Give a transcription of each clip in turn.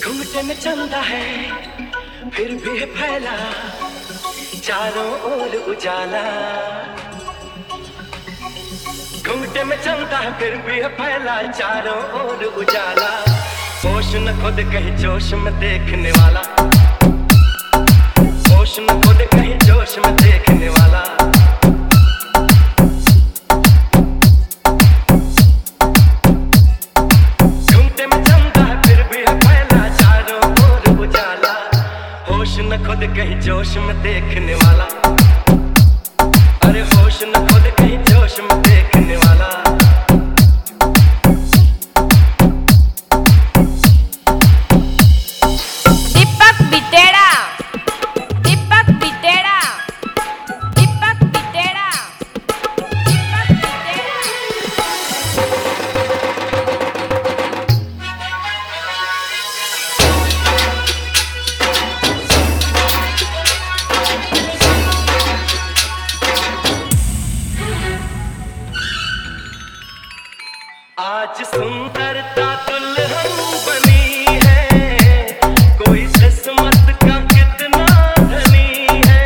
घुमटे में चलता है फिर भी है फैला चारों ओर उजाला। घुमटे में चलता है फिर भी है फैला चारों ओर उजाला। होश न खुद कहीं जोश में देखने वाला, होश न खुद कहीं जोश में देखने वाला। घुमटे में चलता है फिर भी है फैला चारों ओर उजाला। होश न खुद कहीं जोश में देखने वाला, अरे होश न खुद कहीं जोश में देखने वाला। आज सुंदरता दुल्हन बनी है, कोई किस्मत का कितना धनी है।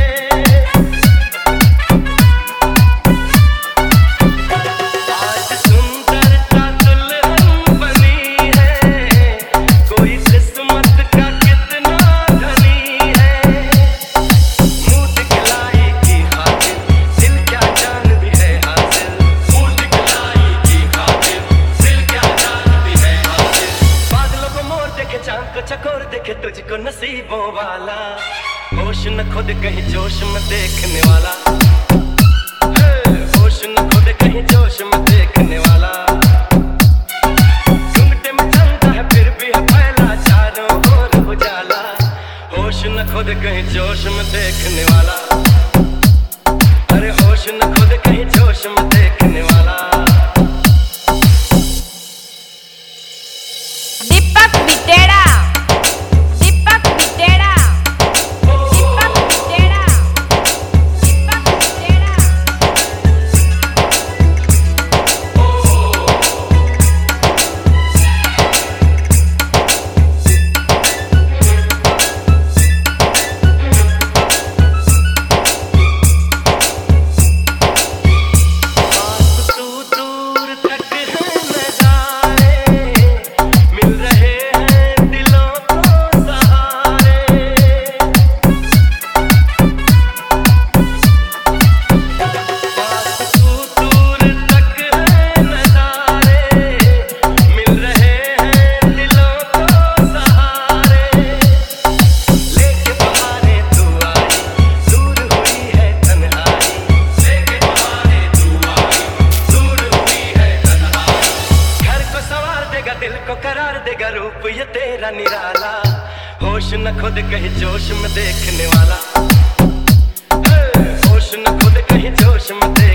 आज सुंदरता दुल्हन बनी है, कोई किस्मत का कितना धनी है। मुंह दिखलाई की खातिर दिल क्या जान भी है हासिल। मुंह दिखलाई की खातिर दिल क्या जान भी है हासिल। बादलों को मोर देखे चांद को चकोर देखे तुझको नसीबों वाला। होश न खुद कहीं जोश में देखने वाला, होश न खुद कहीं जोश में देखने वाला। घुमटे में चलता है फिर भी है फैला चारों ओर उजाला। होश न खुद कहीं जोश में देखने वाला, अरे होश न खुद कहीं जोश में देखने वाला। दीपक बिटेड़ा, दीपक बिटेड़ा, दीपक बिटेड़ा, दीपक बिटेड़ा। तू दूर तक है नजारे, मिल रहे हैं दिलों को सहारे। तू दूर तक है नजारे, मिल रहे हैं दिलों को सहारे। लेके बहारे तू आई, दूर हुई है तन्हाई। लेके बहारे तू आई, दूर हुई है तन्हाई। घर को संवार देगा दिल को करार देगा रूप ये तेरा निराला। होश न खुद कहीं जोश में देखने वाला, होश न खुद कहीं जोश में